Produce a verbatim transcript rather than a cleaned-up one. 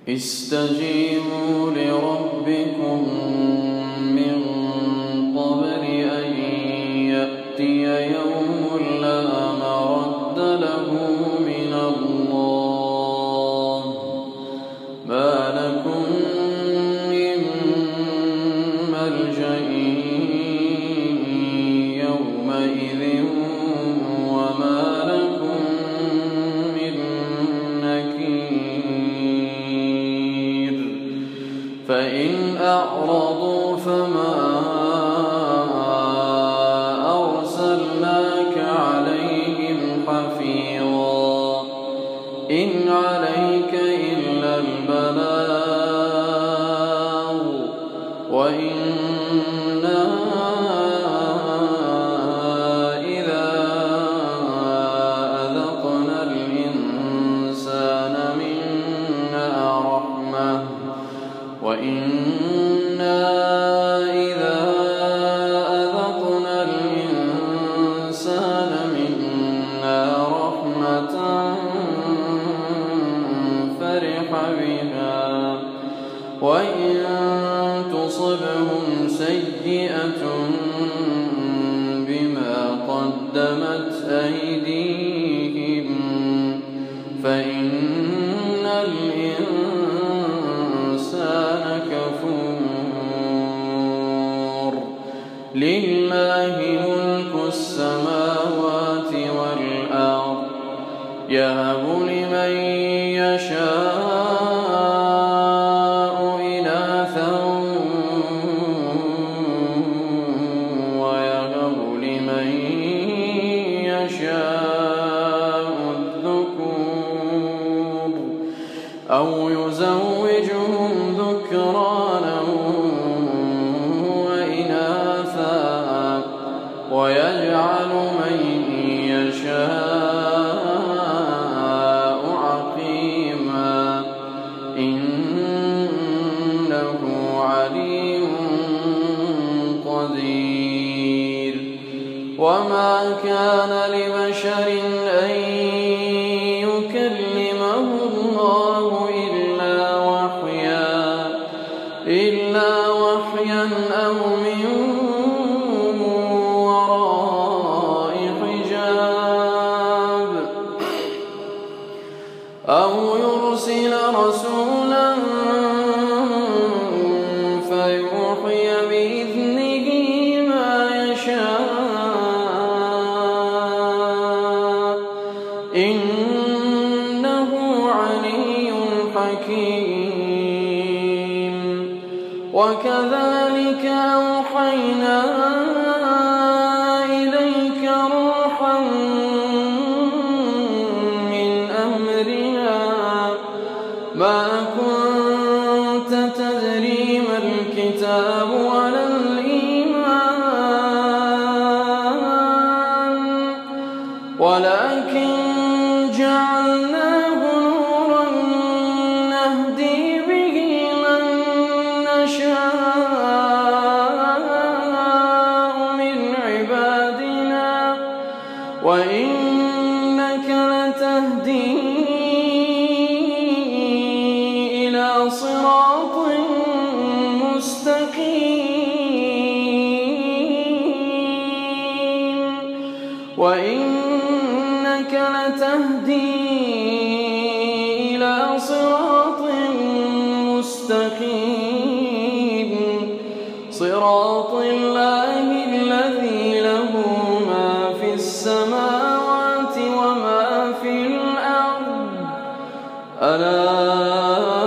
استجيبوا لربكم من قبل أن يأتي يوم لا مرد له من الله ما لكم من ملجأ يومئذ وما لكم من نكير فإن أعرضوا فما أرسلناك عليهم حفيظا إن عليك إلا البلاغ وإنا إذا أذقنا الإنسان منا رحمة وإنا إذا أذقنا الإنسان منا رحمة فرح بها وإن تصبهم سيئة بما قدمت أيديهم فإن الإنسان كفور لله ملك السماوات والأرض يهب لمن يشاء إناثا ويهب لمن يشاء الذكور أو يزوجهم ذكرانا وإناثا ويجعل من يشاء عقيما إنه عليم قدير وما كان لبشر أن يكلمه الله إلا وحيا إلا وحيا أو من وراء حجاب أو يرسل رسولا فيوحي بإذنه ما يشاء إنه علي حكيم وكذلك أوحينا إليك روحا من أمرنا ما كنت تدري ما الكتاب ولا الإيمان ولكن جعلناه نورا نهدي به من نشاء من عبادنا وإنك لتهدي إلى صراط مستقيم وإنك لتهدي إلى صراط مستقيم صراط الله الذي له ما في السماوات وما في الأرض ألا